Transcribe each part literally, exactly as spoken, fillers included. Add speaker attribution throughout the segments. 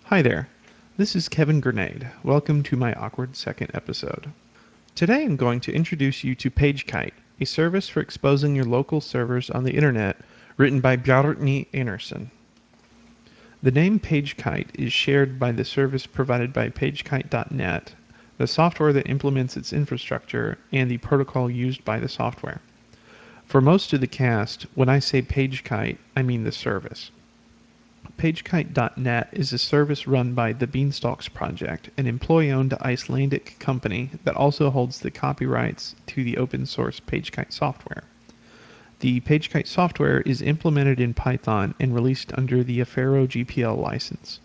Speaker 1: Hi there, this is Kevin Grenade. Welcome to my awkward second episode. Today I'm going to introduce you to PageKite, a service for exposing your local servers on the internet written by Bjarni Einarsson. The name PageKite is shared by the service provided by PageKite dot net, the software that implements its infrastructure, and the protocol used by the software. For most of the cast, when I say PageKite, I mean the service. PageKite dot net is a service run by the Beanstalks Project, an employee-owned Icelandic company that also holds the copyrights to the open-source PageKite software. The PageKite software is implemented in Python and released under the Affero G P L license.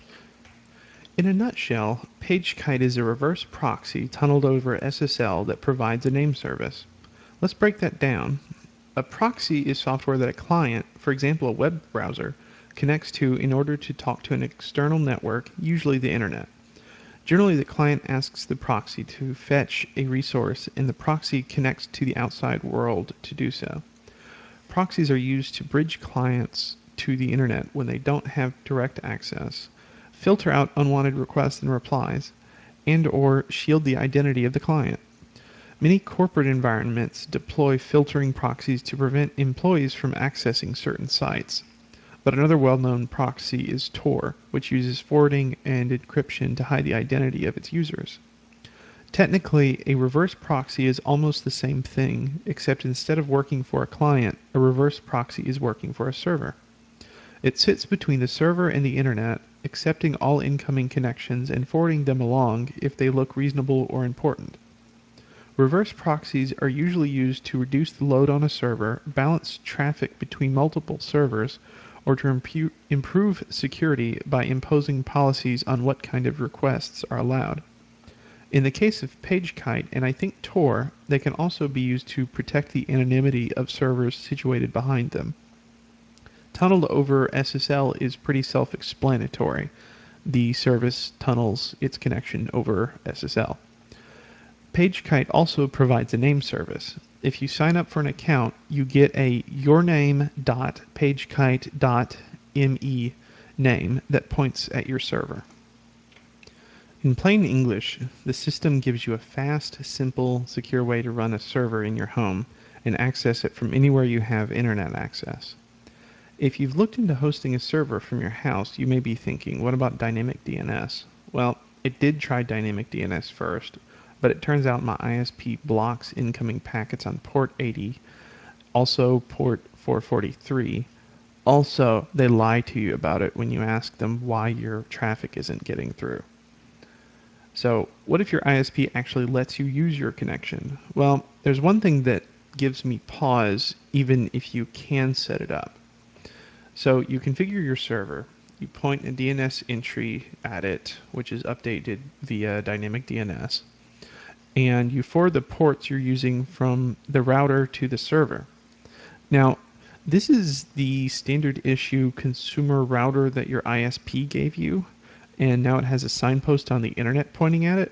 Speaker 1: In a nutshell, PageKite is a reverse proxy tunneled over S S L that provides a name service. Let's break that down. A proxy is software that a client, for example a web browser, connects to in order to talk to an external network, usually the internet. Generally, the client asks the proxy to fetch a resource, and the proxy connects to the outside world to do so. Proxies are used to bridge clients to the internet when they don't have direct access, filter out unwanted requests and replies, and or shield the identity of the client. Many corporate environments deploy filtering proxies to prevent employees from accessing certain sites. But another well-known proxy is Tor, which uses forwarding and encryption to hide the identity of its users. Technically, a reverse proxy is almost the same thing, except instead of working for a client, a reverse proxy is working for a server. It sits between the server and the internet, accepting all incoming connections and forwarding them along if they look reasonable or important. Reverse proxies are usually used to reduce the load on a server, balance traffic between multiple servers, or to impu- improve security by imposing policies on what kind of requests are allowed. In the case of PageKite and I think Tor, they can also be used to protect the anonymity of servers situated behind them. Tunneled over S S L is pretty self-explanatory. The service tunnels its connection over S S L. PageKite also provides a name service. If you sign up for an account, you get a yourname dot pagekite dot me name that points at your server. In plain English, the system gives you a fast, simple, secure way to run a server in your home and access it from anywhere you have internet access. If you've looked into hosting a server from your house, you may be thinking, what about Dynamic D N S? Well, it did try Dynamic D N S first, but it turns out my I S P blocks incoming packets on port eighty, also port four forty-three. Also, they lie to you about it when you ask them why your traffic isn't getting through. So, what if your I S P actually lets you use your connection? Well, there's one thing that gives me pause even if you can set it up. So, you configure your server. You point a D N S entry at it, which is updated via Dynamic D N S. And you forward the ports you're using from the router to the server. Now, this is the standard issue consumer router that your I S P gave you, and now it has a signpost on the internet pointing at it.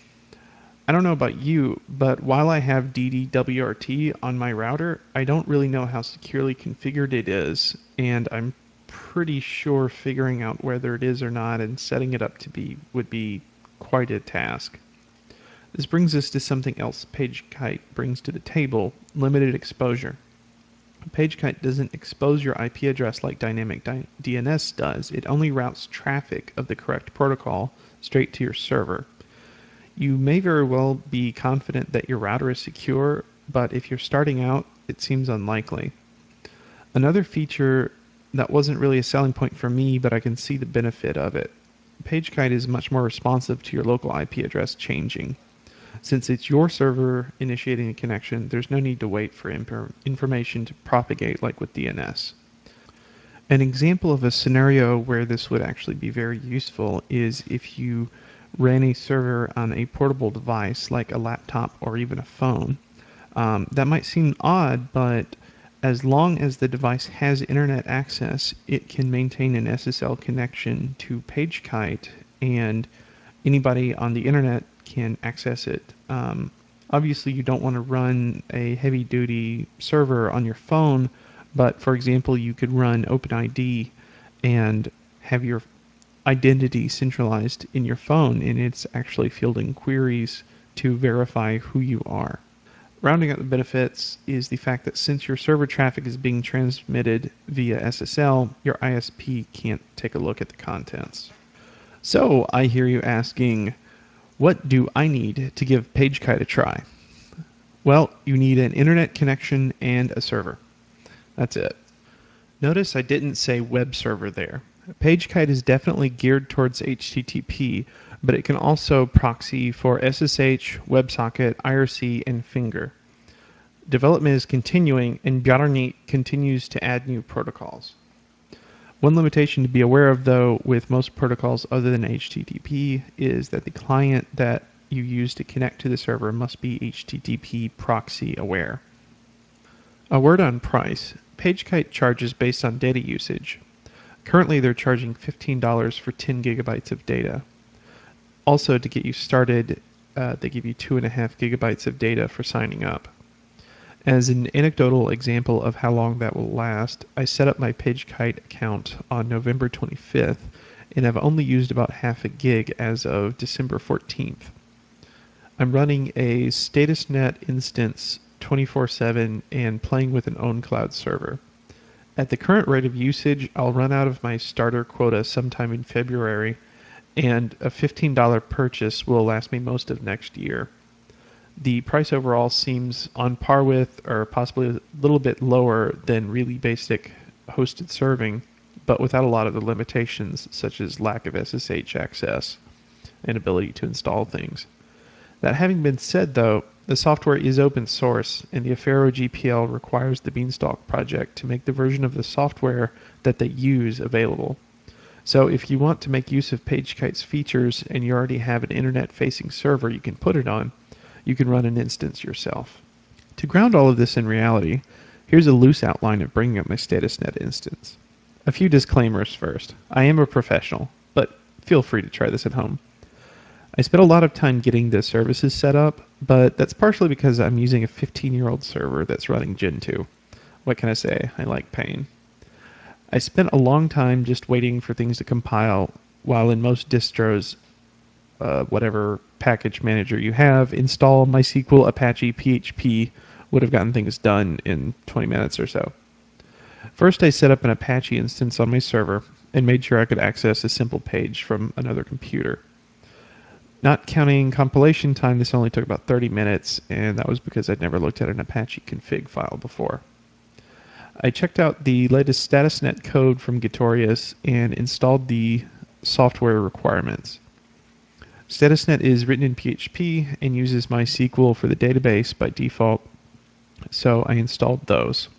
Speaker 1: I don't know about you, but while I have D D W R T on my router, I don't really know how securely configured it is, and I'm pretty sure figuring out whether it is or not and setting it up to be would be quite a task. This brings us to something else PageKite brings to the table, limited exposure. PageKite doesn't expose your I P address like Dynamic D N S does. It only routes traffic of the correct protocol straight to your server. You may very well be confident that your router is secure, but if you're starting out, it seems unlikely. Another feature that wasn't really a selling point for me, but I can see the benefit of it. PageKite is much more responsive to your local I P address changing. Since it's your server initiating a connection, there's no need to wait for imp- information to propagate like with D N S. An example of a scenario where this would actually be very useful is if you ran a server on a portable device like a laptop or even a phone. Um, that might seem odd, but as long as the device has internet access, it can maintain an S S L connection to PageKite, and anybody on the internet can access it. Um, obviously, you don't want to run a heavy-duty server on your phone, but for example, you could run OpenID and have your identity centralized in your phone, and it's actually fielding queries to verify who you are. Rounding out the benefits is the fact that since your server traffic is being transmitted via S S L, your I S P can't take a look at the contents. So I hear you asking, what do I need to give PageKite a try? Well, you need an internet connection and a server. That's it. Notice I didn't say web server there. PageKite is definitely geared towards H T T P, but it can also proxy for S S H, WebSocket, I R C, and Finger. Development is continuing, and Bjarney continues to add new protocols. One limitation to be aware of, though, with most protocols other than H T T P is that the client that you use to connect to the server must be H T T P proxy aware. A word on price. PageKite charges based on data usage. Currently, they're charging fifteen dollars for ten gigabytes of data. Also, to get you started, uh, they give you two and a half gigabytes of data for signing up. As an anecdotal example of how long that will last, I set up my PageKite account on November twenty-fifth, and I've only used about half a gig as of December fourteenth. I'm running a StatusNet instance twenty-four seven and playing with an OwnCloud server. At the current rate of usage, I'll run out of my starter quota sometime in February, and a fifteen dollars purchase will last me most of next year. The price overall seems on par with, or possibly a little bit lower than really basic hosted serving, but without a lot of the limitations such as lack of S S H access and ability to install things. That having been said, though, the software is open source, and the Affero G P L requires the Beanstalk project to make the version of the software that they use available. So if you want to make use of PageKite's features and you already have an internet-facing server you can put it on, you can run an instance yourself. To ground all of this in reality, here's a loose outline of bringing up my StatusNet instance. A few disclaimers first. I am a professional, but feel free to try this at home. I spent a lot of time getting the services set up, but that's partially because I'm using a fifteen-year-old server that's running Gen two. What can I say? I like pain. I spent a long time just waiting for things to compile, while in most distros, uh, whatever package manager you have, install MySQL, Apache, P H P would have gotten things done in twenty minutes or so. First, I set up an Apache instance on my server and made sure I could access a simple page from another computer. Not counting compilation time, this only took about thirty minutes, and that was because I'd never looked at an Apache config file before. I checked out the latest StatusNet code from Gitorious and installed the software requirements. StatusNet is written in P H P and uses MySQL for the database by default, so I installed those.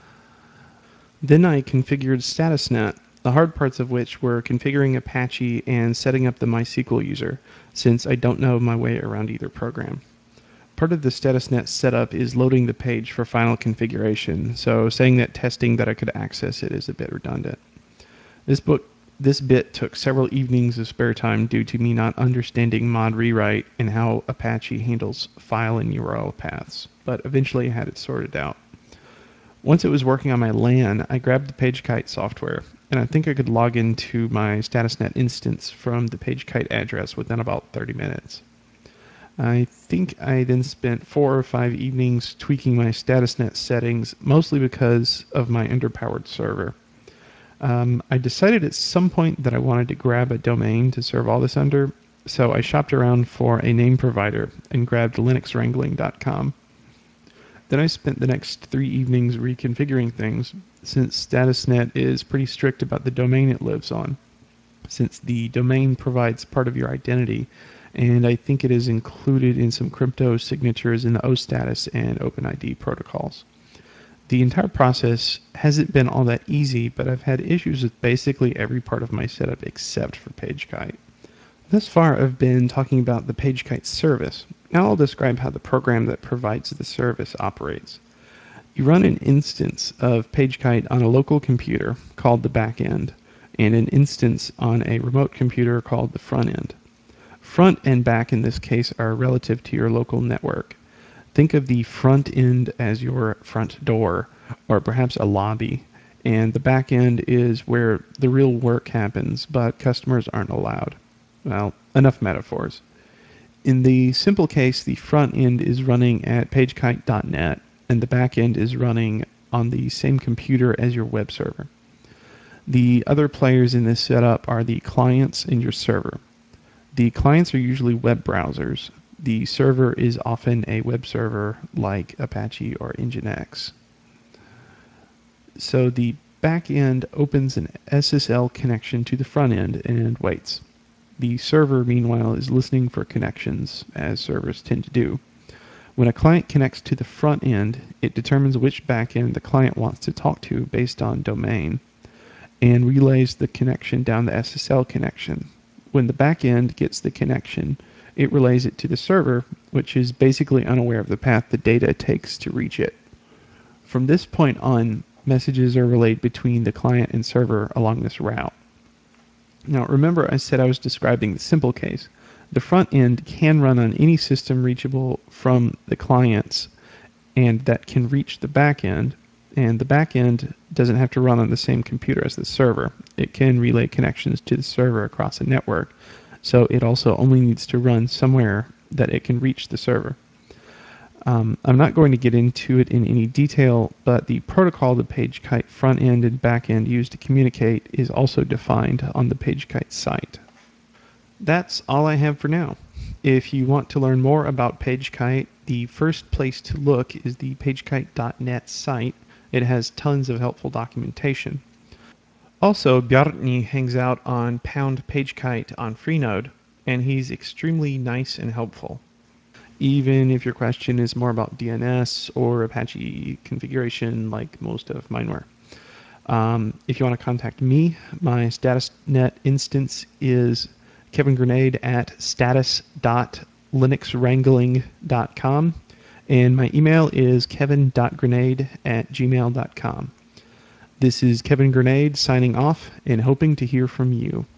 Speaker 1: Then I configured StatusNet, the hard parts of which were configuring Apache and setting up the MySQL user, since I don't know my way around either program. Part of the StatusNet setup is loading the page for final configuration, so saying that testing that I could access it is a bit redundant. This book This bit took several evenings of spare time due to me not understanding mod rewrite and how Apache handles file and U R L paths, but eventually I had it sorted out. Once it was working on my LAN, I grabbed the PageKite software, and I think I could log into my StatusNet instance from the PageKite address within about thirty minutes. I think I then spent four or five evenings tweaking my StatusNet settings, mostly because of my underpowered server. Um, I decided at some point that I wanted to grab a domain to serve all this under, so I shopped around for a name provider and grabbed linux wrangling dot com. Then I spent the next three evenings reconfiguring things, since StatusNet is pretty strict about the domain it lives on, since the domain provides part of your identity, and I think it is included in some crypto signatures in the OStatus and OpenID protocols. The entire process hasn't been all that easy, but I've had issues with basically every part of my setup except for PageKite. Thus far, I've been talking about the PageKite service. Now I'll describe how the program that provides the service operates. You run an instance of PageKite on a local computer called the backend, and an instance on a remote computer called the front end. Front and back in this case are relative to your local network. Think of the front end as your front door, or perhaps a lobby, and the back end is where the real work happens, but customers aren't allowed. Well, enough metaphors. In the simple case, the front end is running at pagekite dot net, and the back end is running on the same computer as your web server. The other players in this setup are the clients and your server. The clients are usually web browsers. The server is often a web server like Apache or Nginx. So the back end opens an S S L connection to the front end and waits. The server, meanwhile, is listening for connections, as servers tend to do. When a client connects to the front end, it determines which backend the client wants to talk to based on domain, and relays the connection down the S S L connection. When the backend gets the connection, it relays it to the server, which is basically unaware of the path the data takes to reach it. From this point on, messages are relayed between the client and server along this route. Now, remember I said I was describing the simple case. The front end can run on any system reachable from the clients and that can reach the back end, and the back end doesn't have to run on the same computer as the server. It can relay connections to the server across a network, so it also only needs to run somewhere that it can reach the server. Um, I'm not going to get into it in any detail, but the protocol the PageKite front end and back end use to communicate is also defined on the PageKite site. That's all I have for now. If you want to learn more about PageKite, the first place to look is the pagekite dot net site. It has tons of helpful documentation. Also, Bjarni hangs out on Pound PageKite on Freenode, and he's extremely nice and helpful. Even if your question is more about D N S or Apache configuration like most of mine were. Um, if you want to contact me, my StatusNet instance is Kevin Grenade at status dot linux wrangling dot com, and my email is kevin dot grenade at gmail dot com. This is Kevin Grenade signing off and hoping to hear from you.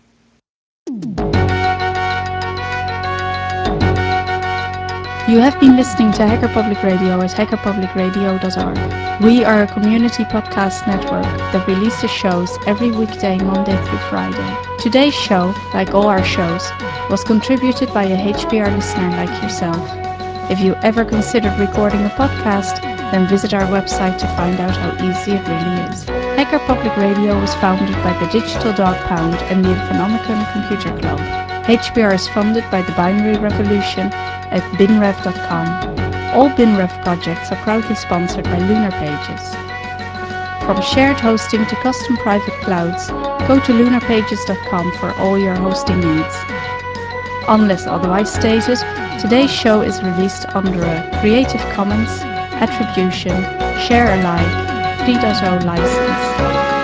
Speaker 2: You have been listening to Hacker Public Radio at hacker public radio dot org. We are a community podcast network that releases shows every weekday, Monday through Friday. Today's show, like all our shows, was contributed by a H P R listener like yourself. If you ever considered recording a podcast, then visit our website to find out how easy it really is. Hacker Public Radio was founded by the Digital Dog Pound and the Infonomicon Computer Club. H P R is funded by the Binary Revolution at binrev dot com. All BinRev projects are proudly sponsored by Lunar Pages. From shared hosting to custom private clouds, go to lunar pages dot com for all your hosting needs. Unless otherwise stated, today's show is released under a Creative Commons Attribution Share Alike three point oh license.